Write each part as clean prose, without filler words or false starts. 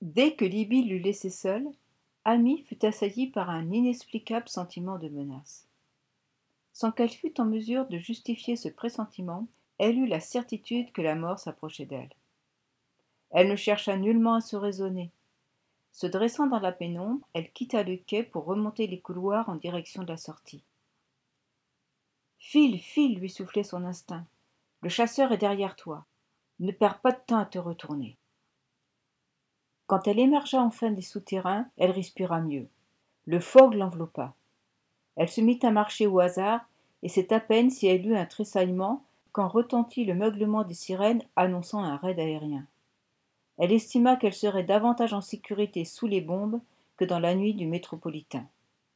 Dès que Libby l'eut laissée seule, Amy fut assaillie par un inexplicable sentiment de menace. Sans qu'elle fût en mesure de justifier ce pressentiment, elle eut la certitude que la mort s'approchait d'elle. Elle ne chercha nullement à se raisonner. Se dressant dans la pénombre, elle quitta le quai pour remonter les couloirs en direction de la sortie. « File, file !» lui soufflait son instinct. « Le chasseur est derrière toi. Ne perds pas de temps à te retourner. » Quand elle émergea enfin des souterrains, elle respira mieux. Le fog l'enveloppa. Elle se mit à marcher au hasard, et c'est à peine si elle eut un tressaillement quand retentit le meuglement des sirènes annonçant un raid aérien. Elle estima qu'elle serait davantage en sécurité sous les bombes que dans la nuit du métropolitain.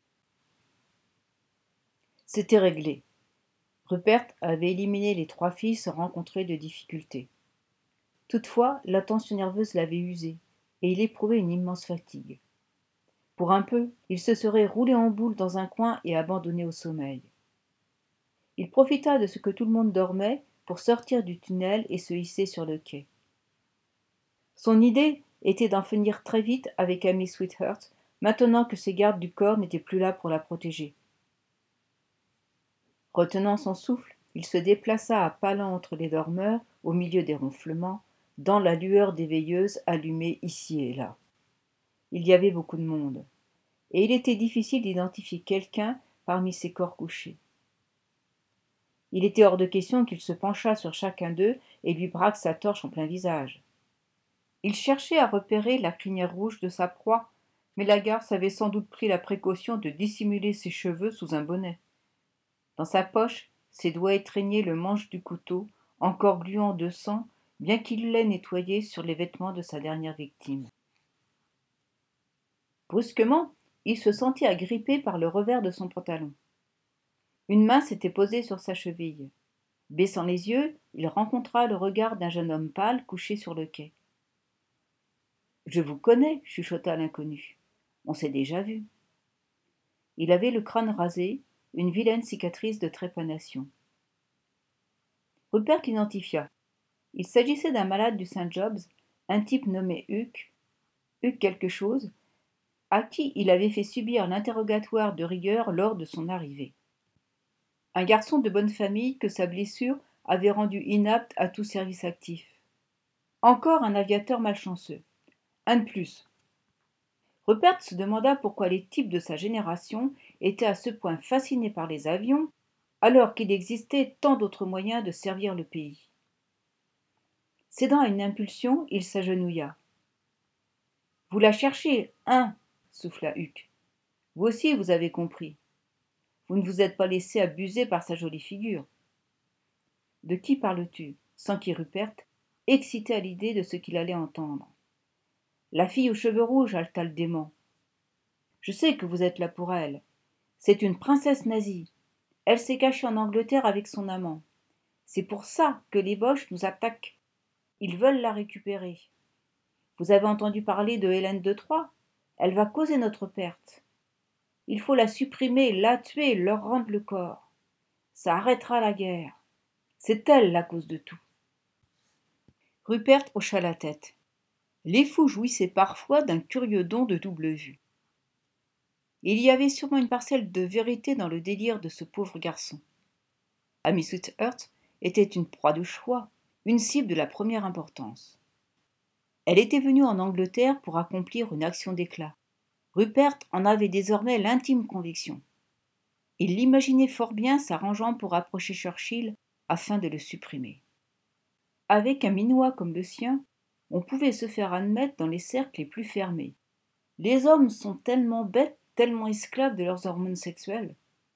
C'était réglé. Rupert avait éliminé les 3 filles sans rencontrer de difficultés. Toutefois, la tension nerveuse l'avait usé, et il éprouvait une immense fatigue. Pour un peu, il se serait roulé en boule dans un coin et abandonné au sommeil. Il profita de ce que tout le monde dormait pour sortir du tunnel et se hisser sur le quai. Son idée était d'en finir très vite avec Amy Sweetheart, maintenant que ses gardes du corps n'étaient plus là pour la protéger. Retenant son souffle, il se déplaça à pas lents entre les dormeurs, au milieu des ronflements, dans la lueur des veilleuses allumées ici et là. Il y avait beaucoup de monde, et il était difficile d'identifier quelqu'un parmi ces corps couchés. Il était hors de question qu'il se penchât sur chacun d'eux et lui braque sa torche en plein visage. Il cherchait à repérer la crinière rouge de sa proie, mais la garce avait sans doute pris la précaution de dissimuler ses cheveux sous un bonnet. Dans sa poche, ses doigts étreignaient le manche du couteau, encore gluant de sang, bien qu'il l'ait nettoyé sur les vêtements de sa dernière victime. Brusquement, il se sentit agrippé par le revers de son pantalon. Une main s'était posée sur sa cheville. Baissant les yeux, il rencontra le regard d'un jeune homme pâle couché sur le quai. « Je vous connais, » chuchota l'inconnu. « On s'est déjà vu. » Il avait le crâne rasé, une vilaine cicatrice de trépanation. Rupert l'identifia. Il s'agissait d'un malade du St. Job's, un type nommé Huck quelque chose, à qui il avait fait subir l'interrogatoire de rigueur lors de son arrivée. Un garçon de bonne famille que sa blessure avait rendu inapte à tout service actif. Encore un aviateur malchanceux. Un de plus. Rupert se demanda pourquoi les types de sa génération étaient à ce point fascinés par les avions, alors qu'il existait tant d'autres moyens de servir le pays. Cédant à une impulsion, il s'agenouilla. « Vous la cherchez, hein ?» souffla Huck. « Vous aussi, vous avez compris. Vous ne vous êtes pas laissé abuser par sa jolie figure. » « De qui parles-tu » s'enquit Rupert, excité à l'idée de ce qu'il allait entendre. « La fille aux cheveux rouges, haleta le démon. Je sais que vous êtes là pour elle. C'est une princesse nazie. Elle s'est cachée en Angleterre avec son amant. C'est pour ça que les Boches nous attaquent. Ils veulent la récupérer. Vous avez entendu parler de Hélène de Troie ? Elle va causer notre perte. Il faut la supprimer, la tuer, leur rendre le corps. Ça arrêtera la guerre. C'est elle la cause de tout. » Rupert hocha la tête. Les fous jouissaient parfois d'un curieux don de double vue. Il y avait sûrement une parcelle de vérité dans le délire de ce pauvre garçon. Amy Sweetheart était une proie de choix, une cible de la première importance. Elle était venue en Angleterre pour accomplir une action d'éclat. Rupert en avait désormais l'intime conviction. Il l'imaginait fort bien s'arrangeant pour approcher Churchill afin de le supprimer. Avec un minois comme le sien, on pouvait se faire admettre dans les cercles les plus fermés. Les hommes sont tellement bêtes, tellement esclaves de leurs hormones sexuelles.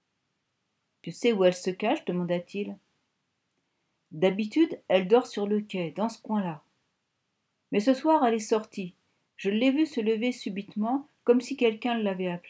« Tu sais où elle se cache ?» demanda-t-il. « D'habitude, elle dort sur le quai, dans ce coin-là. Mais ce soir, elle est sortie. Je l'ai vue se lever subitement, comme si quelqu'un l'avait appelée. »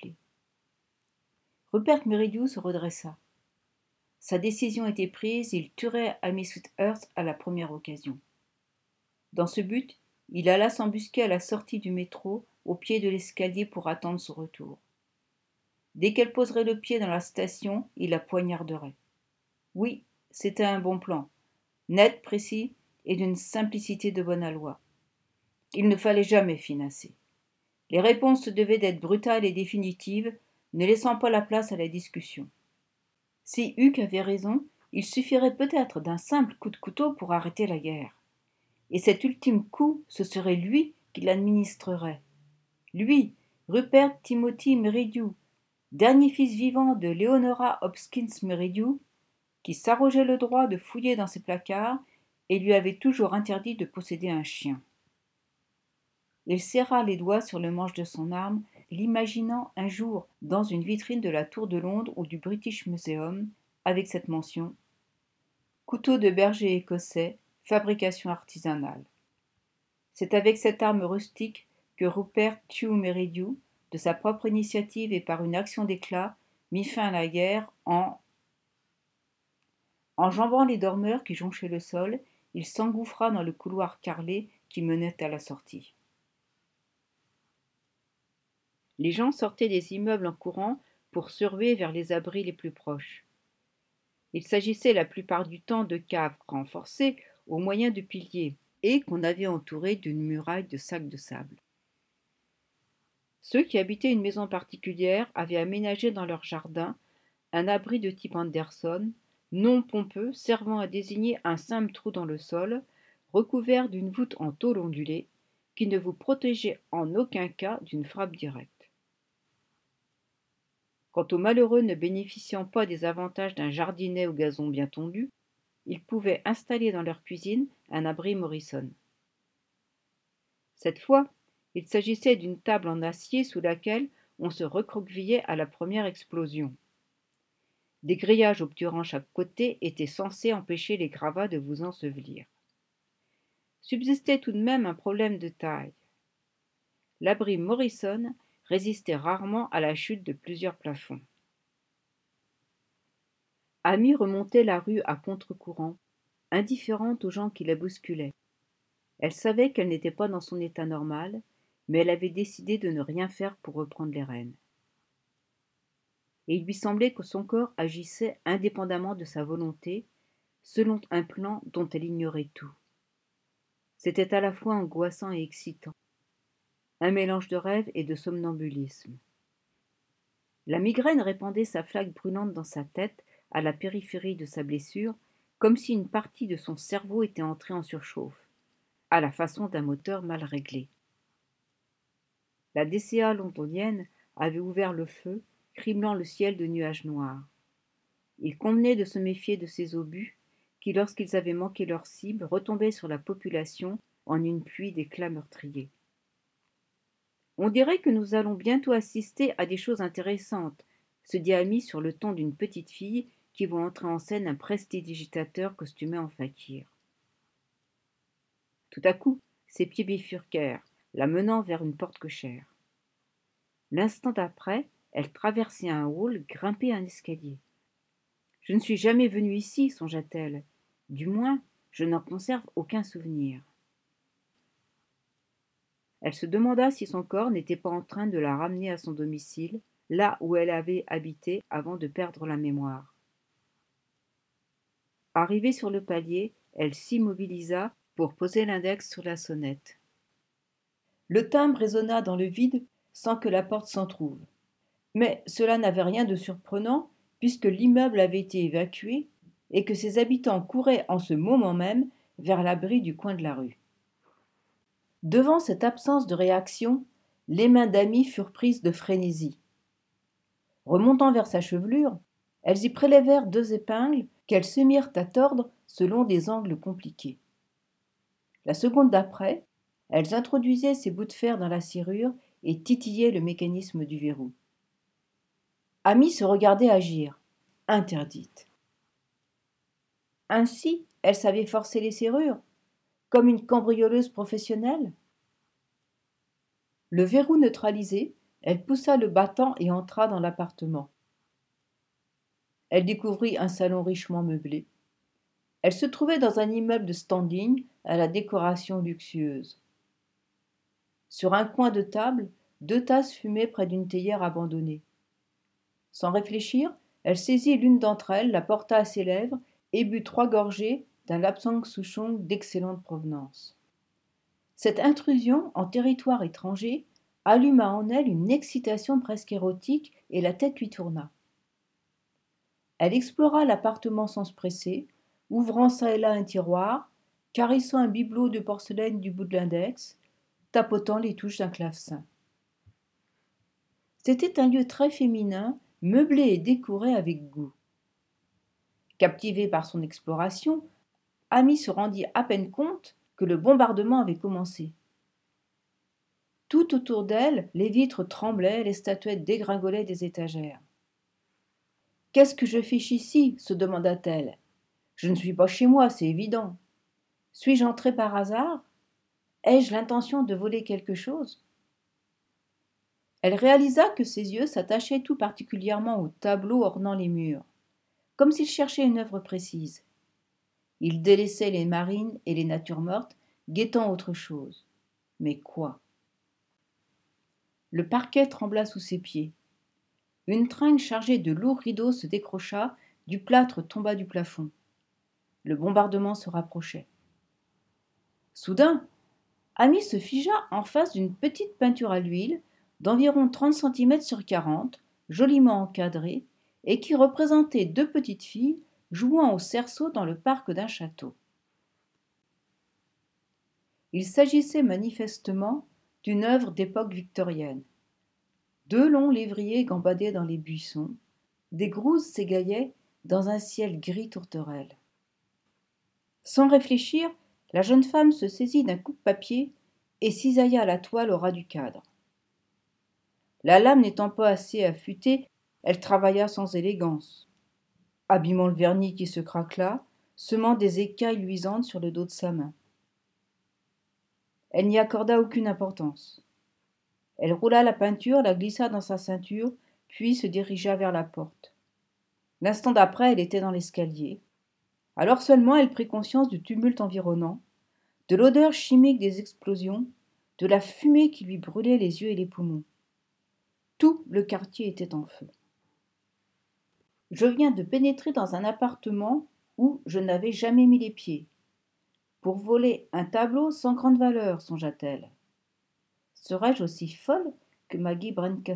Rupert Merridew se redressa. Sa décision était prise, il tuerait Amy Sweetheart à la première occasion. Dans ce but, il alla s'embusquer à la sortie du métro, au pied de l'escalier pour attendre son retour. Dès qu'elle poserait le pied dans la station, il la poignarderait. Oui, c'était un bon plan, net, précis et d'une simplicité de bonne aloi. Il ne fallait jamais financer. Les réponses devaient être brutales et définitives, ne laissant pas la place à la discussion. Si Huck avait raison, il suffirait peut-être d'un simple coup de couteau pour arrêter la guerre. Et cet ultime coup, ce serait lui qui l'administrerait. Lui, Rupert Timothy Merridew, dernier fils vivant de Leonora Hopkins Merridew, qui s'arrogeait le droit de fouiller dans ses placards et lui avait toujours interdit de posséder un chien. Il serra les doigts sur le manche de son arme, l'imaginant un jour dans une vitrine de la Tour de Londres ou du British Museum, avec cette mention « Couteau de berger écossais, fabrication artisanale ». C'est avec cette arme rustique que Rupert Tew Merridew, de sa propre initiative et par une action d'éclat, mit fin à la guerre en enjambant les dormeurs qui jonchaient le sol, il s'engouffra dans le couloir carrelé qui menait à la sortie. Les gens sortaient des immeubles en courant pour se ruer vers les abris les plus proches. Il s'agissait la plupart du temps de caves renforcées au moyen de piliers et qu'on avait entourées d'une muraille de sacs de sable. Ceux qui habitaient une maison particulière avaient aménagé dans leur jardin un abri de type Anderson, non pompeux, servant à désigner un simple trou dans le sol, recouvert d'une voûte en tôle ondulée, qui ne vous protégeait en aucun cas d'une frappe directe. Quant aux malheureux ne bénéficiant pas des avantages d'un jardinet au gazon bien tondu, ils pouvaient installer dans leur cuisine un abri Morrison. Cette fois, il s'agissait d'une table en acier sous laquelle on se recroquevillait à la première explosion. Des grillages obturant chaque côté étaient censés empêcher les gravats de vous ensevelir. Subsistait tout de même un problème de taille. L'abri Morrison résistait rarement à la chute de plusieurs plafonds. Amy remontait la rue à contre-courant, indifférente aux gens qui la bousculaient. Elle savait qu'elle n'était pas dans son état normal, mais elle avait décidé de ne rien faire pour reprendre les rênes. Et il lui semblait que son corps agissait indépendamment de sa volonté, selon un plan dont elle ignorait tout. C'était à la fois angoissant et excitant, un mélange de rêve et de somnambulisme. La migraine répandait sa flaque brûlante dans sa tête, à la périphérie de sa blessure, comme si une partie de son cerveau était entrée en surchauffe, à la façon d'un moteur mal réglé. La DCA londonienne avait ouvert le feu, criblant le ciel de nuages noirs. Il convenait de se méfier de ces obus qui, lorsqu'ils avaient manqué leur cible, retombaient sur la population en une pluie d'éclats meurtriers. On dirait que nous allons bientôt assister à des choses intéressantes, se dit Amy sur le ton d'une petite fille qui voit entrer en scène un prestidigitateur costumé en fakir. Tout à coup, ses pieds bifurquèrent, la menant vers une porte cochère. L'instant d'après, elle traversait un hall, grimpait un escalier. « Je ne suis jamais venue ici, songea-t-elle. Du moins, je n'en conserve aucun souvenir. » Elle se demanda si son corps n'était pas en train de la ramener à son domicile, là où elle avait habité avant de perdre la mémoire. Arrivée sur le palier, elle s'immobilisa pour poser l'index sur la sonnette. Le timbre résonna dans le vide sans que la porte s'entr'ouvre. Mais cela n'avait rien de surprenant puisque l'immeuble avait été évacué et que ses habitants couraient en ce moment même vers l'abri du coin de la rue. Devant cette absence de réaction, les mains d'Amy furent prises de frénésie. Remontant vers sa chevelure, elles y prélevèrent 2 épingles qu'elles se mirent à tordre selon des angles compliqués. La seconde d'après, elles introduisaient ces bouts de fer dans la serrure et titillaient le mécanisme du verrou. Amy se regardait agir, interdite. Ainsi, elle savait forcer les serrures, comme une cambrioleuse professionnelle. Le verrou neutralisé, elle poussa le battant et entra dans l'appartement. Elle découvrit un salon richement meublé. Elle se trouvait dans un immeuble de standing à la décoration luxueuse. Sur un coin de table, 2 tasses fumaient près d'une théière abandonnée. Sans réfléchir, elle saisit l'une d'entre elles, la porta à ses lèvres et but 3 gorgées d'un Lapsang Souchong d'excellente provenance. Cette intrusion en territoire étranger alluma en elle une excitation presque érotique et la tête lui tourna. Elle explora l'appartement sans se presser, ouvrant çà et là un tiroir, caressant un bibelot de porcelaine du bout de l'index, tapotant les touches d'un clavecin. C'était un lieu très féminin, meublé et décoré avec goût. Captivé par son exploration, Amy se rendit à peine compte que le bombardement avait commencé. Tout autour d'elle, les vitres tremblaient, les statuettes dégringolaient des étagères. « Qu'est-ce que je fiche ici ?» se demanda-t-elle. « Je ne suis pas chez moi, c'est évident. Suis-je entrée par hasard ? Ai-je l'intention de voler quelque chose ?» Elle réalisa que ses yeux s'attachaient tout particulièrement aux tableaux ornant les murs, comme s'il cherchait une œuvre précise. Il délaissait les marines et les natures mortes, guettant autre chose. Mais quoi ? Le parquet trembla sous ses pieds. Une tringle chargée de lourds rideaux se décrocha, du plâtre tomba du plafond. Le bombardement se rapprochait. Soudain, Amy se figea en face d'une petite peinture à l'huile d'environ 30 cm sur 40, joliment encadrée, et qui représentait deux petites filles jouant au cerceau dans le parc d'un château. Il s'agissait manifestement d'une œuvre d'époque victorienne. Deux longs lévriers gambadaient dans les buissons, des grouses s'égaillaient dans un ciel gris tourterelle. Sans réfléchir, la jeune femme se saisit d'un coupe-papier et cisailla la toile au ras du cadre. La lame n'étant pas assez affûtée, elle travailla sans élégance, abîmant le vernis qui se craquela, semant des écailles luisantes sur le dos de sa main. Elle n'y accorda aucune importance. Elle roula la peinture, la glissa dans sa ceinture, puis se dirigea vers la porte. L'instant d'après, elle était dans l'escalier. Alors seulement elle prit conscience du tumulte environnant, de l'odeur chimique des explosions, de la fumée qui lui brûlait les yeux et les poumons. Tout le quartier était en feu. Je viens de pénétrer dans un appartement où je n'avais jamais mis les pieds. Pour voler un tableau sans grande valeur, songea-t-elle. Serais-je aussi folle que Maggie Brandcastle ?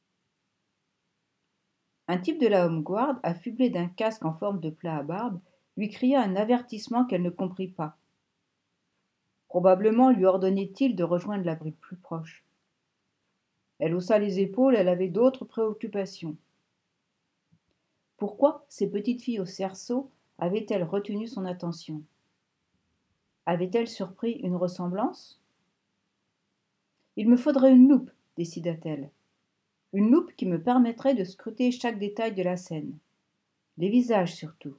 Un type de la Home Guard, affublé d'un casque en forme de plat à barbe, lui cria un avertissement qu'elle ne comprit pas. Probablement lui ordonnait-il de rejoindre l'abri plus proche. Elle haussa les épaules, elle avait d'autres préoccupations. Pourquoi ces petites filles au cerceau avaient-elles retenu son attention ? Avait-elle surpris une ressemblance ? Il me faudrait une loupe, décida-t-elle. Une loupe qui me permettrait de scruter chaque détail de la scène. Les visages surtout.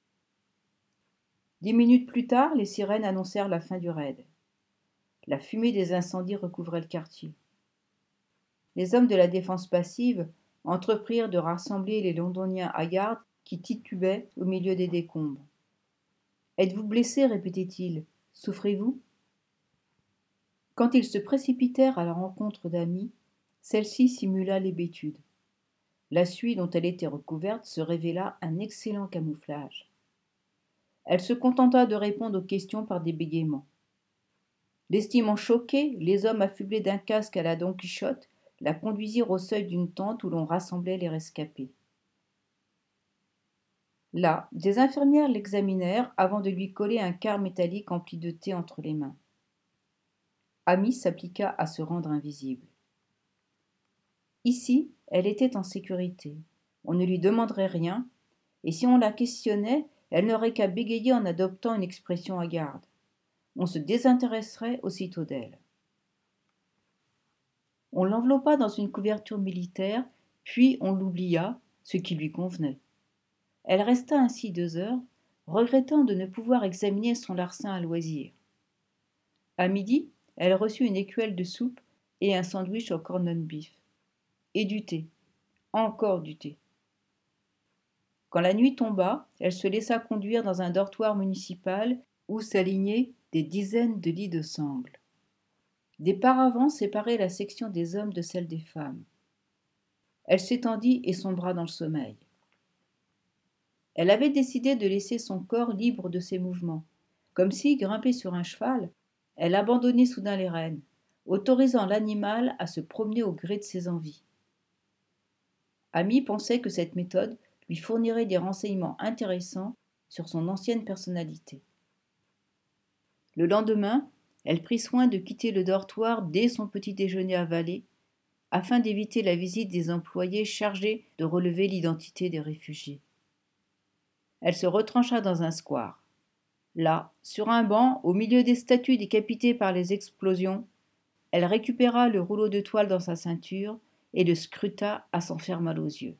10 minutes plus tard, les sirènes annoncèrent la fin du raid. La fumée des incendies recouvrait le quartier. Les hommes de la défense passive entreprirent de rassembler les londoniens hagards qui titubaient au milieu des décombres. « Êtes-vous blessé » répétait-il. « Souffrez-vous » Quand ils se précipitèrent à la rencontre d'Amy, celle-ci simula l'hébétude. La suie dont elle était recouverte se révéla un excellent camouflage. Elle se contenta de répondre aux questions par des bégaiements. L'estimant choquée, les hommes affublés d'un casque à la Don Quichotte la conduisirent au seuil d'une tente où l'on rassemblait les rescapés. Là, des infirmières l'examinèrent avant de lui coller un quart métallique empli de thé entre les mains. Amy s'appliqua à se rendre invisible. Ici, elle était en sécurité. On ne lui demanderait rien, et si on la questionnait, elle n'aurait qu'à bégayer en adoptant une expression hagarde. On se désintéresserait aussitôt d'elle. On l'enveloppa dans une couverture militaire, puis on l'oublia, ce qui lui convenait. Elle resta ainsi 2 heures, regrettant de ne pouvoir examiner son larcin à loisir. À midi, elle reçut une écuelle de soupe et un sandwich au corned beef. Et du thé. Encore du thé. Quand la nuit tomba, elle se laissa conduire dans un dortoir municipal où s'alignaient des dizaines de lits de sangle. Des paravents séparaient la section des hommes de celle des femmes. Elle s'étendit et sombra dans le sommeil. Elle avait décidé de laisser son corps libre de ses mouvements, comme si, grimpée sur un cheval, Elle abandonnait soudain les rênes, autorisant l'animal à se promener au gré de ses envies. Amy pensait que cette méthode lui fournirait des renseignements intéressants sur son ancienne personnalité. Le lendemain, elle prit soin de quitter le dortoir dès son petit déjeuner avalé, afin d'éviter la visite des employés chargés de relever l'identité des réfugiés. Elle se retrancha dans un square. Là, sur un banc, au milieu des statues décapitées par les explosions, elle récupéra le rouleau de toile dans sa ceinture et le scruta à s'en faire mal aux yeux.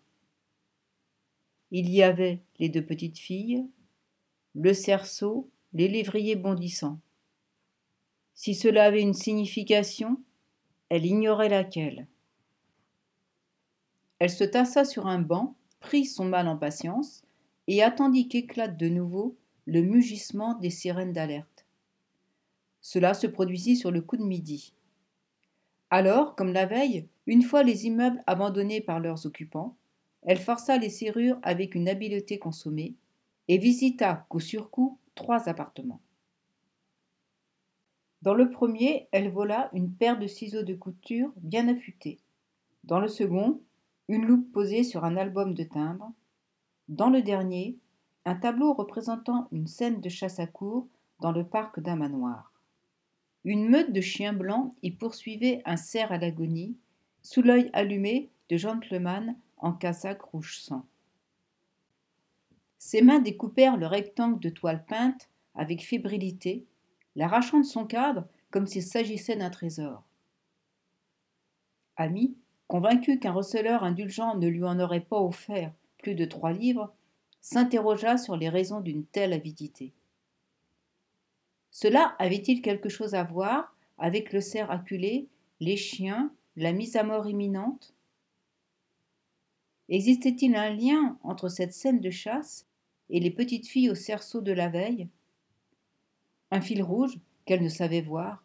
Il y avait les deux petites filles, le cerceau, les lévriers bondissants. Si cela avait une signification, elle ignorait laquelle. Elle se tassa sur un banc, prit son mal en patience et attendit qu'éclate de nouveau le mugissement des sirènes d'alerte. Cela se produisit sur le coup de midi. Alors, comme la veille, une fois les immeubles abandonnés par leurs occupants, elle força les serrures avec une habileté consommée et visita coup sur coup 3 appartements. Dans le premier, elle vola une paire de ciseaux de couture bien affûtés. Dans le second, une loupe posée sur un album de timbres. Dans le dernier, un tableau représentant une scène de chasse à courre dans le parc d'un manoir. Une meute de chiens blancs y poursuivait un cerf à l'agonie, sous l'œil allumé de gentleman en casaque rouge sang. Ses mains découpèrent le rectangle de toile peinte avec fébrilité, l'arrachant de son cadre comme s'il s'agissait d'un trésor. Amy, convaincue qu'un receleur indulgent ne lui en aurait pas offert plus de 3 livres, s'interrogea sur les raisons d'une telle avidité. Cela avait-il quelque chose à voir avec le cerf acculé, les chiens, la mise à mort imminente? Existait-il un lien entre cette scène de chasse et les petites filles au cerceau de la veille? Un fil rouge qu'elle ne savait voir?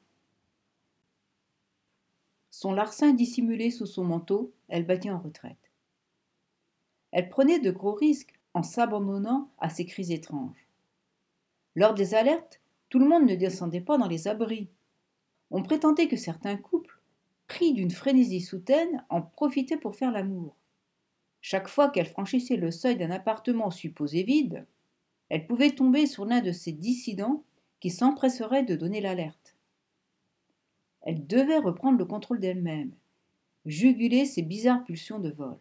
Son larcin dissimulé sous son manteau, elle battit en retraite. Elle prenait de gros risques en s'abandonnant à ces cris étranges. Lors des alertes, tout le monde ne descendait pas dans les abris. On prétendait que certains couples, pris d'une frénésie soudaine, en profitaient pour faire l'amour. Chaque fois qu'elle franchissait le seuil d'un appartement supposé vide, elle pouvait tomber sur l'un de ces dissidents qui s'empresseraient de donner l'alerte. Elle devait reprendre le contrôle d'elle-même, juguler ces bizarres pulsions de vol.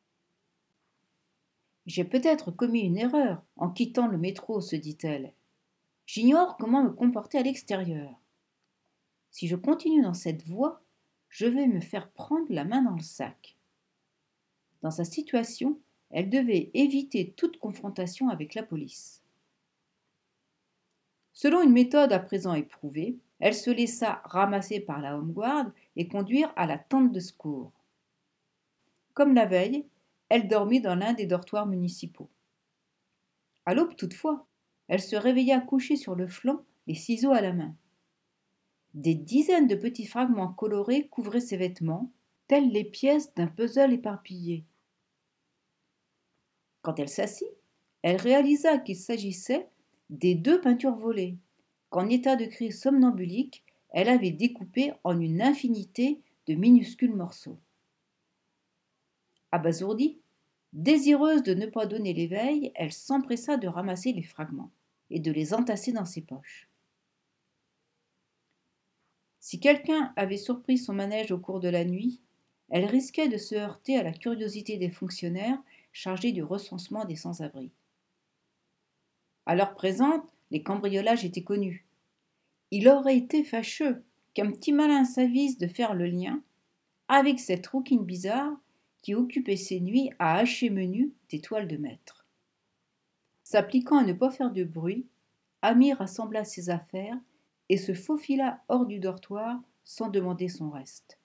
J'ai peut-être commis une erreur en quittant le métro, se dit-elle. J'ignore comment me comporter à l'extérieur. Si je continue dans cette voie, je vais me faire prendre la main dans le sac. Dans sa situation, elle devait éviter toute confrontation avec la police. Selon une méthode à présent éprouvée, elle se laissa ramasser par la home guard et conduire à la tente de secours. Comme la veille, elle dormit dans l'un des dortoirs municipaux. À l'aube toutefois, elle se réveilla couchée sur le flanc, les ciseaux à la main. Des dizaines de petits fragments colorés couvraient ses vêtements, telles les pièces d'un puzzle éparpillé. Quand elle s'assit, elle réalisa qu'il s'agissait des 2 peintures volées, qu'en état de crise somnambulique, elle avait découpées en une infinité de minuscules morceaux. Abasourdie, désireuse de ne pas donner l'éveil, elle s'empressa de ramasser les fragments et de les entasser dans ses poches. Si quelqu'un avait surpris son manège au cours de la nuit, elle risquait de se heurter à la curiosité des fonctionnaires chargés du recensement des sans-abri. À l'heure présente, les cambriolages étaient connus. Il aurait été fâcheux qu'un petit malin s'avise de faire le lien avec cette rouquine bizarre qui occupait ses nuits à hacher menu des toiles de maître. S'appliquant à ne pas faire de bruit, Amy rassembla ses affaires et se faufila hors du dortoir sans demander son reste.